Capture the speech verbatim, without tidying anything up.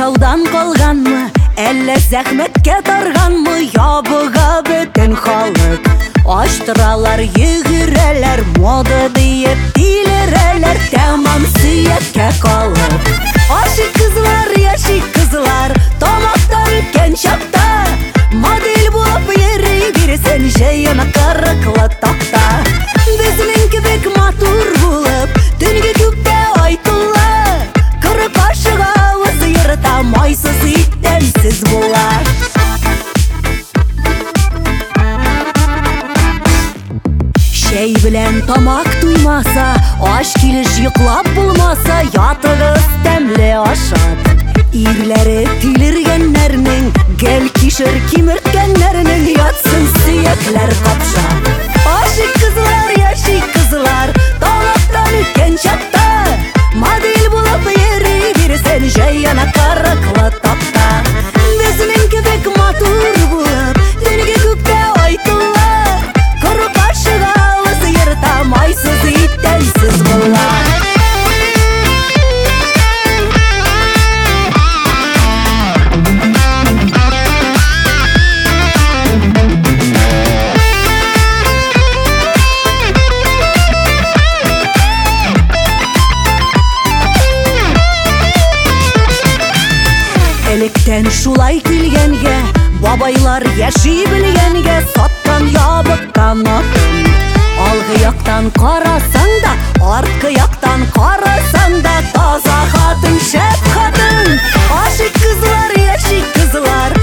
Жашаудан қалғанмы, әлі зәхметке тарғанмы, ябыға бөтен халық. Аштыралар, егірәләр, мода дейіп тилерәләр, тәмам сүйекке қалып. Ашик кызлар, яшик кызлар, тамақтан өткен шақта, модель болып ері берсен жайына қырықлы тақта. Бізінің кебек матур болып, түнге көкте айтылы, қырық ашық ауыз ерта, майсыз иттенсіз болар. Шәй білән тамақ туймаса, аш келіш йоқлап болмаса, ятығыз тәмлі ашат. Ирләре тилергәннәрнең, гәл кишер кимерткәннәрнең, ятсын сөякләр қапшат. Ашик кызлар, яшик кызлар, тамақтан үткен шақта, модель болып ері берсен жайына қырықлы тақта. Бізінің кебек матур болып, түнге көкте айтылы, қырық ашық ауыз ерта, майсыз иттенсіз болар. Электен шулай килгәнгә, бабайлар яши белгәнгә, саткан ябыктан атын. Алгы яктан карасаң да, арткы яктан карасаң да, таза хатын, шәп хатын. Ашик кызлар, яшик кызлар,